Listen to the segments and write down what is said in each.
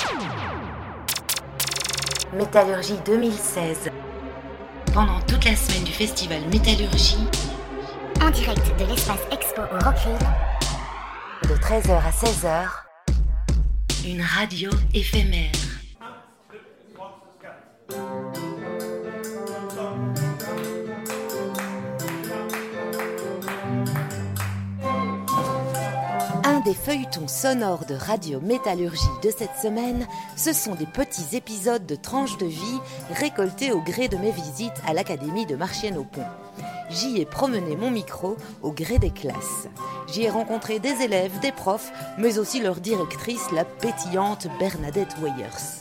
Métallurgie 2016. Pendant toute la semaine du festival Métallurgie, en direct de l'espace Expo au Rockfield, de 13h à 16h, une radio éphémère. Un des feuilletons sonores de Radio Métallurgie de cette semaine, ce sont des petits épisodes de tranches de vie récoltés au gré de mes visites à l'Académie de Marchienne-au-Pont. J'y ai promené mon micro au gré des classes. J'y ai rencontré des élèves, des profs, mais aussi leur directrice, la pétillante Bernadette Weyers.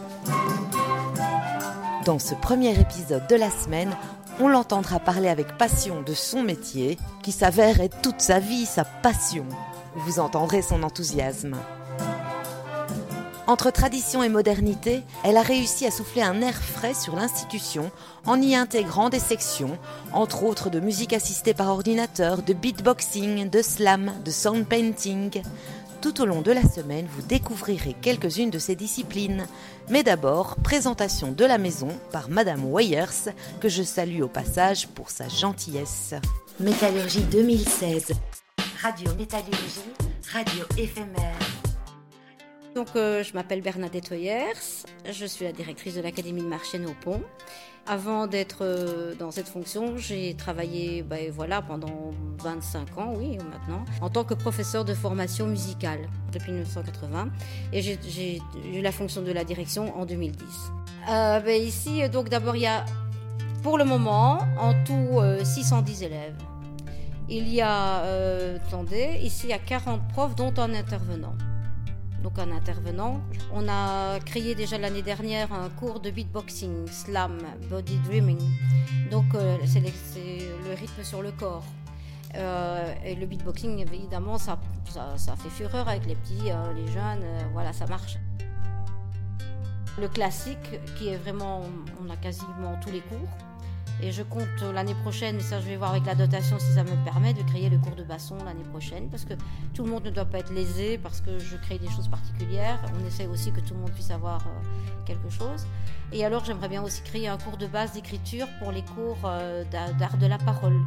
Dans ce premier épisode de la semaine, on l'entendra parler avec passion de son métier, qui s'avère être toute sa vie sa passion. Vous entendrez son enthousiasme. Entre tradition et modernité, elle a réussi à souffler un air frais sur l'institution en y intégrant des sections, entre autres de musique assistée par ordinateur, de beatboxing, de slam, de sound painting. Tout au long de la semaine, vous découvrirez quelques-unes de ces disciplines. Mais d'abord, présentation de la maison par Madame Weyers, que je salue au passage pour sa gentillesse. Métallurgie 2016. Radio Métallurgie, radio éphémère. Donc, je m'appelle Bernadette Weyers, je suis la directrice de l'Académie de Marchienne-au-Pont. Avant d'être dans cette fonction, j'ai travaillé pendant 25 ans, maintenant, en tant que professeur de formation musicale depuis 1980. Et j'ai eu la fonction de la direction en 2010. Ici, donc d'abord, il y a pour le moment en tout 610 élèves. Il y a, ici il y a 40 profs dont un intervenant. Donc un intervenant. On a créé déjà l'année dernière un cours de beatboxing, slam, body drumming. Donc c'est le rythme sur le corps. Et le beatboxing, évidemment, ça fait fureur avec les petits, les jeunes, ça marche. Le classique, qui est vraiment, on a quasiment tous les cours. Et je compte l'année prochaine, mais ça je vais voir avec la dotation si ça me permet, de créer le cours de basson l'année prochaine, parce que tout le monde ne doit pas être lésé, parce que je crée des choses particulières. On essaie aussi que tout le monde puisse avoir quelque chose. Et alors j'aimerais bien aussi créer un cours de base d'écriture pour les cours d'art de la parole.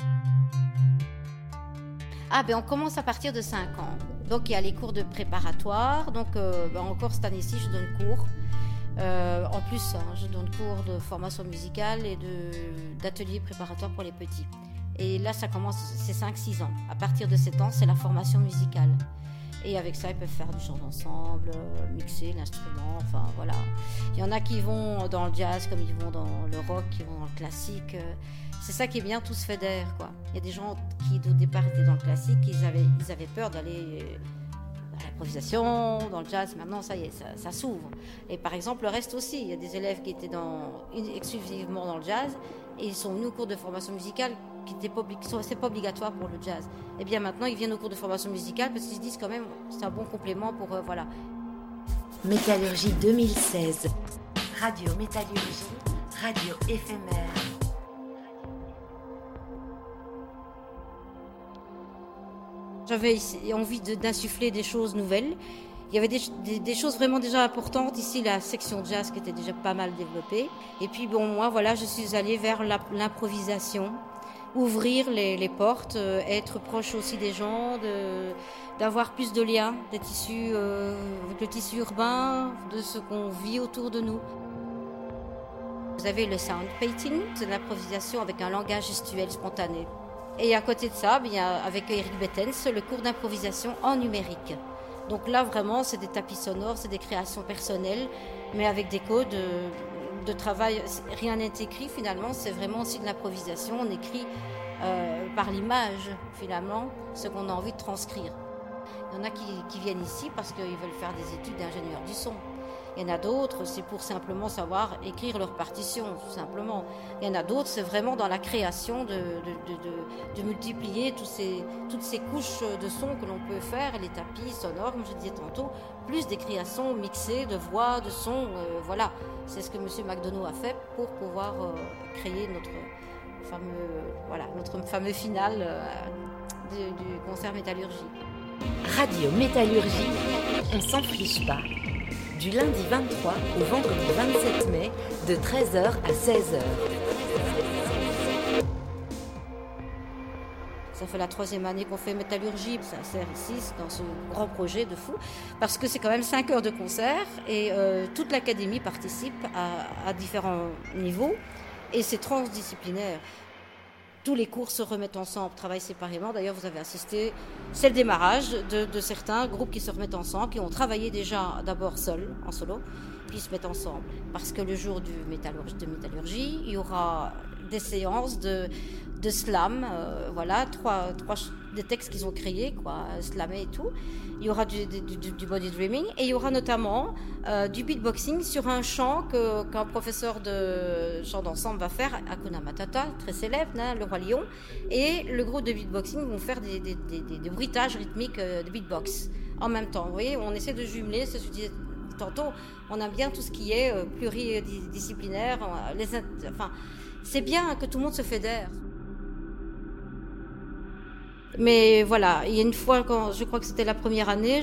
On commence à partir de 5 ans. Donc il y a les cours de préparatoire. Donc encore cette année-ci, je donne cours. En plus, je donne cours de formation musicale et d'ateliers préparatoires pour les petits. Et là, ça commence, c'est 5-6 ans. À partir de 7 ans, c'est la formation musicale. Et avec ça, ils peuvent faire du chant d'ensemble, mixer l'instrument, Il y en a qui vont dans le jazz, comme ils vont dans le rock, qui vont dans le classique. C'est ça qui est bien, tout se fédère, quoi. Il y a des gens qui, au départ, étaient dans le classique, ils avaient peur d'aller dans l'improvisation, dans le jazz. Maintenant, ça y est, ça s'ouvre. Et par exemple, le reste aussi, il y a des élèves qui étaient exclusivement dans le jazz et ils sont venus au cours de formation musicale qui c'est pas obligatoire pour le jazz. Et bien maintenant, ils viennent au cours de formation musicale parce qu'ils se disent quand même c'est un bon complément pour Métallurgie 2016. Radio Métallurgie, radio éphémère. J'avais envie d'insuffler des choses nouvelles. Il y avait des choses vraiment déjà importantes. Ici, la section jazz qui était déjà pas mal développée. Et puis, moi, je suis allée vers l'improvisation. Ouvrir les portes, être proche aussi des gens, d'avoir plus de liens, des tissus, avec le tissu urbain, de ce qu'on vit autour de nous. Vous avez le sound painting, c'est l'improvisation avec un langage gestuel spontané. Et à côté de ça, avec Eric Bettens, le cours d'improvisation en numérique. Donc là, vraiment, c'est des tapis sonores, c'est des créations personnelles, mais avec des codes de travail. Rien n'est écrit, finalement, c'est vraiment aussi de l'improvisation. On écrit par l'image, finalement, ce qu'on a envie de transcrire. Il y en a qui viennent ici parce qu'ils veulent faire des études d'ingénieur du son. Il y en a d'autres, c'est pour simplement savoir écrire leur partition, tout simplement. Il y en a d'autres, c'est vraiment dans la création de multiplier toutes ces couches de sons que l'on peut faire, les tapis sonores, comme je disais tantôt, plus des créations mixées de voix, de sons, C'est ce que M. McDonough a fait pour pouvoir créer notre fameux final du concert Métallurgie. Radio Métallurgie, on s'en fiche pas. du lundi 23 au vendredi 27 mai, de 13h à 16h. Ça fait la 3e année qu'on fait métallurgie, ça sert ici dans ce grand projet de fou, parce que c'est quand même 5 heures de concert et toute l'académie participe à différents niveaux et c'est transdisciplinaire. Tous les cours se remettent ensemble, travaillent séparément. D'ailleurs, vous avez assisté, c'est le démarrage de certains groupes qui se remettent ensemble, qui ont travaillé déjà d'abord seuls, en solo, puis se mettent ensemble. Parce que le jour de métallurgie, il y aura des séances de slam, voilà, trois des textes qu'ils ont créés, quoi, slamés et tout. Il y aura du body dreaming et il y aura notamment du beatboxing sur un chant qu'un professeur de chant d'ensemble va faire, Hakuna Matata, très célèbre, hein, le Roi Lion, et le groupe de beatboxing vont faire des bruitages rythmiques de beatbox en même temps. Vous voyez, on essaie de jumeler, c'est ce que je disais tantôt, on aime bien tout ce qui est pluridisciplinaire, c'est bien que tout le monde se fédère. Mais voilà, il y a une fois, je crois que c'était la première année,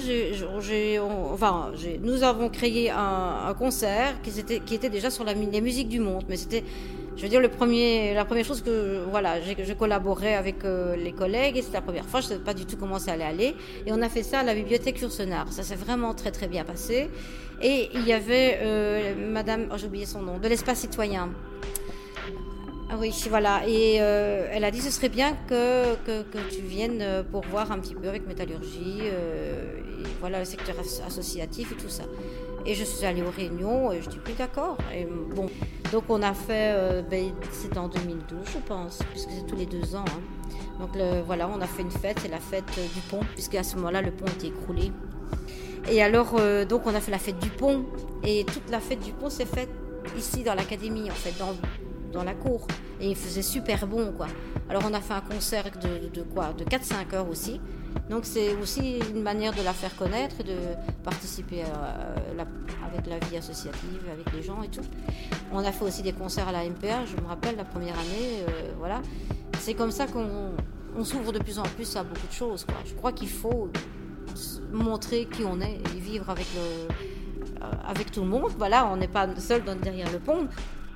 nous avons créé un concert qui était déjà sur les musiques du monde. Mais c'était, je veux dire, la première chose que, voilà, je collaborais avec les collègues et c'était la première fois, je ne savais pas du tout comment ça allait aller. Et on a fait ça à la bibliothèque Yourcenar. Ça s'est vraiment très très bien passé. Et il y avait madame, j'ai oublié son nom, de l'Espace Citoyen. Ah oui, voilà. Et elle a dit ce serait bien que tu viennes pour voir un petit peu avec métallurgie, et voilà, le secteur associatif et tout ça. Et je suis allée aux réunions et je dis oui, d'accord. Et bon, donc on a fait, c'était en 2012 je pense, puisque c'est tous les 2 ans. Hein. Donc voilà, on a fait une fête, c'est la fête du pont, puisqu'à ce moment-là le pont était écroulé. Et alors, donc on a fait la fête du pont et toute la fête du pont s'est faite ici dans l'académie, en fait, dans la cour, et il faisait super bon, quoi. Alors on a fait un concert de 4-5 heures aussi, donc c'est aussi une manière de la faire connaître, de participer avec la vie associative, avec les gens et tout. On a fait aussi des concerts à la MPA, je me rappelle la première année, voilà. C'est comme ça qu'on s'ouvre de plus en plus à beaucoup de choses, quoi. Je crois qu'il faut montrer qui on est et vivre avec tout le monde, voilà, on n'est pas seul derrière le pont.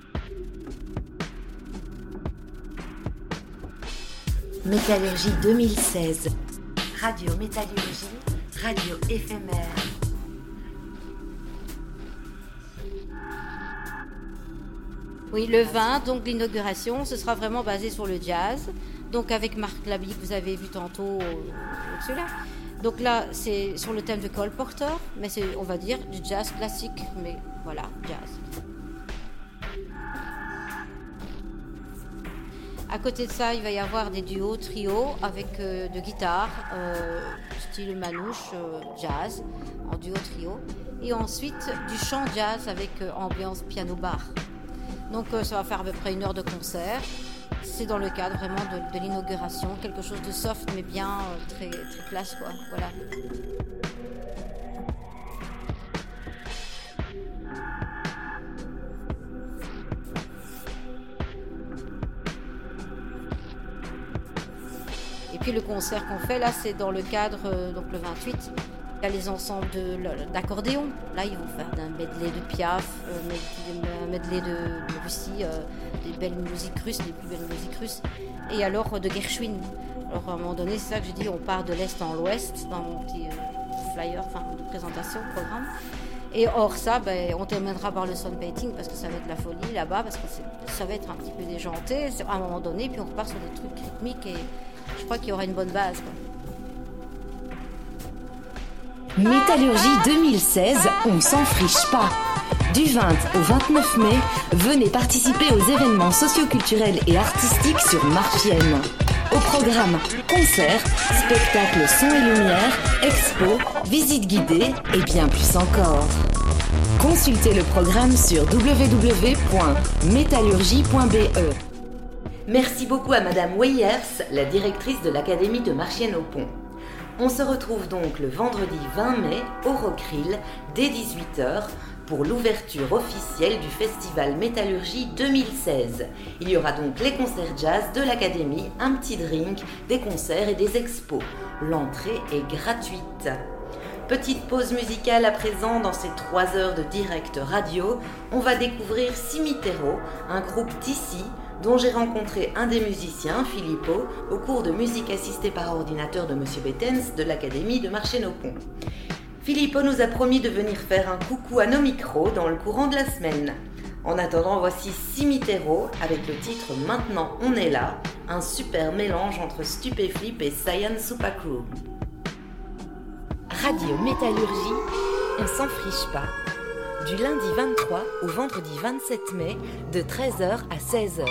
Métallurgie 2016. Radio Métallurgie, radio éphémère. Oui, le 20, donc l'inauguration, ce sera vraiment basé sur le jazz. Donc avec Marc Laby, que vous avez vu tantôt au-dessus là. Donc là, c'est sur le thème de Cole Porter, mais c'est, on va dire, du jazz classique, mais voilà, jazz. À côté de ça, il va y avoir des duos, trios avec de guitare, style manouche, jazz, en duo-trio. Et ensuite, du chant jazz avec ambiance piano-bar. Donc ça va faire à peu près 1 heure de concert. C'est dans le cadre vraiment de l'inauguration, quelque chose de soft mais bien très, très classe, quoi. Voilà. Et puis le concert qu'on fait là, c'est dans le cadre, donc le 28, il y a les ensembles d'accordéon. Là, ils vont faire un medley de Piaf, un medley de Russie, des belles musiques russes, les plus belles musiques russes. Et alors de Gershwin. Alors à un moment donné, c'est ça que j'ai dit, on part de l'Est en l'Ouest, dans mon petit flyer, enfin de présentation, programme. Et hors ça, on terminera par le sound painting parce que ça va être la folie là-bas, parce que ça va être un petit peu déjanté à un moment donné, puis on repart sur des trucs rythmiques et je crois qu'il y aura une bonne base, quoi. Métallurgie 2016, on s'en friche pas. Du 20 au 29 mai, venez participer aux événements socioculturels et artistiques sur Marchienne. Au programme, concerts, spectacles son et lumière, expos, visites guidées et bien plus encore. Consultez le programme sur www.métallurgie.be. Merci beaucoup à Madame Weyers, la directrice de l'Académie de Marchienne-au-Pont. On se retrouve donc le vendredi 20 mai au Rockrill dès 18h pour l'ouverture officielle du festival Métallurgie 2016. Il y aura donc les concerts jazz de l'Académie, un petit drink, des concerts et des expos. L'entrée est gratuite. Petite pause musicale à présent dans ces 3 heures de direct radio. On va découvrir Cimitero, un groupe d'ici dont j'ai rencontré un des musiciens, Filippo, au cours de musique assistée par ordinateur de Monsieur Bettens de l'Académie de Marché-nos-Pont. Filippo nous a promis de venir faire un coucou à nos micros dans le courant de la semaine. En attendant, voici Cimitero avec le titre Maintenant on est là, un super mélange entre Stupéflip et Cyan Supa Crew. Radio Métallurgie, on s'en friche pas. Du lundi 23 au vendredi 27 mai, de 13h à 16h.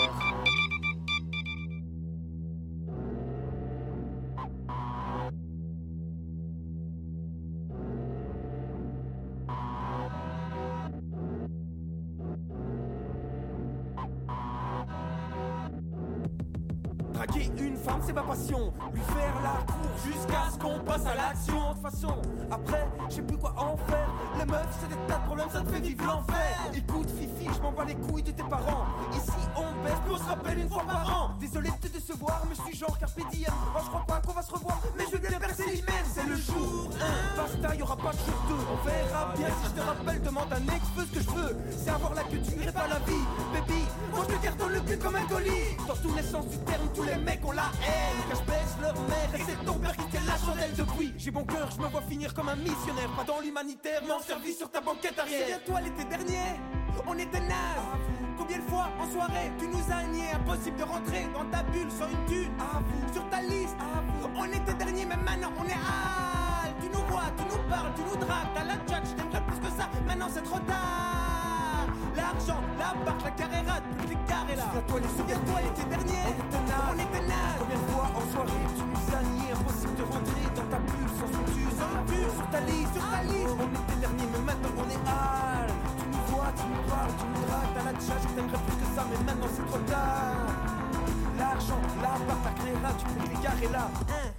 Draguer une femme c'est ma passion, lui faire la cour jusqu'à ce qu'on passe à l'action. De toute façon, après, je sais plus quoi en faire. Les meufs c'est des tas de problèmes, ça te fait vivre l'enfer. Écoute Fifi, je m'en bats les couilles de tes parents. Ici on baisse, puis on se rappelle une fois par an. Désolé de te décevoir, mais je suis genre carpe diem. Moi je crois pas qu'on va se revoir, mais je vais bien percer l'hymen. C'est le jour 1, basta, y'aura pas de jour 2. On verra bien si je te rappelle, demande un ex-feu. Ce que je veux, c'est avoir la culture et pas la vie. Baby, moi je te garde dans le cul comme un colis. Dans tous les sens du terme, tous les mecs ont la haine. Car je baisse leur mère et c'est ton père qui tient la chandelle depuis. J'ai bon cœur, je me vois finir comme un missionnaire. Pas dans l'humanitaire, mais en service sur ta banquette arrière. Souviens-toi l'été dernier, on était naze. Combien de fois en soirée tu nous as nié? Impossible de rentrer dans ta bulle sans une thune. Sur ta liste, on était dernier, mais maintenant on est hal. Tu nous vois, tu nous parles, tu nous dragues. T'as la jack, je t'aimerais plus que ça. Maintenant c'est trop tard. L'argent, la barque, la carrière, plus les carrés là. Souviens-toi l'été dernier, on était naze. Combien de fois en soirée tu nous as nié? Impossible de rentrer dans ta bulle sans une thune. Sur ta liste, on était dernier, mais maintenant on est hal. Tu nous vois, tu nous parles, tu nous dragues. T'as la jack, je t'aimerais plus que ça, mais maintenant c'est trop tard. L'argent, la barque, la carrière, tu plus les carrés là.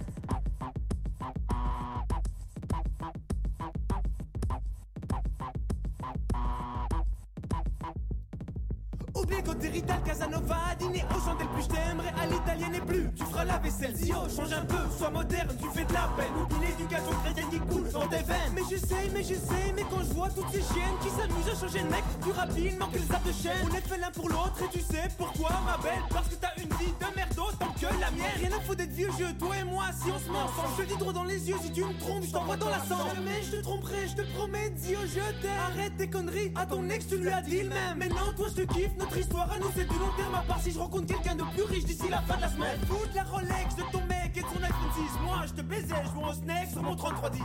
Oublie côté Rital, Casanova, dîner aux chandelles, plus je t'aimerais à l'italienne et plus. Tu feras la vaisselle, Zio, change un peu, sois moderne, tu fais de la peine. Oublie l'éducation chrétienne qui coule dans tes veines. Mais j'essaie, mais quand je vois toutes ces chiennes qui s'amusent à changer de mec plus rapidement que le zap de chaîne. On est fait l'un pour l'autre et tu sais pourquoi ma belle? Parce que t'as une vie de merde autant que la mienne. Rien à foutre d'être vieux jeu, toi et moi, si on se met ensemble. Je te dis droit dans les yeux, si tu me trompes, je t'envoie dans la cendre. Jamais je te tromperai, je te promets, Zio, je t'aime. Arrête tes conneries, à ton ex tu lui as dit le même. Maintenant toi je te kiffe, notre histoire à nous c'est du long terme. À part si je rencontre quelqu'un de plus riche d'ici la fin de la semaine. Foute la Rolex de ton mec et de son iPhone 6. Moi je te baisais, je joue au snack sur mon 3310.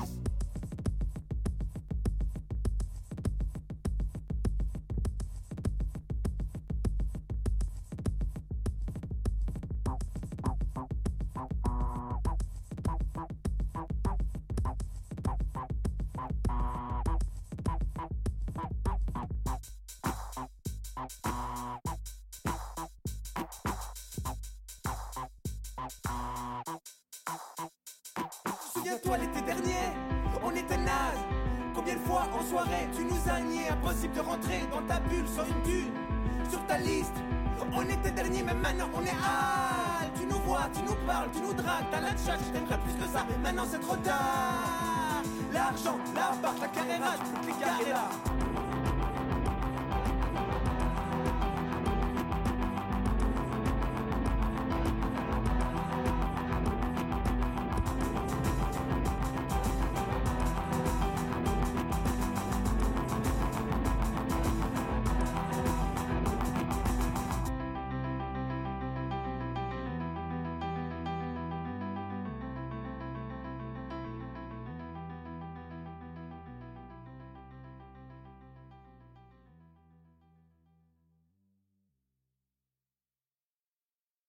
Souviens-toi l'été dernier, on était naze. Combien de fois en soirée tu nous as nié? Impossible de rentrer dans ta bulle sans une thune. Sur ta liste, on était dernier, mais maintenant on est hal. Tu nous vois, tu nous parles, tu nous dragues. T'as la chat, je t'aimerais plus que ça, mais maintenant c'est trop tard. L'argent, la barque, la carrière, je peux les carrés là.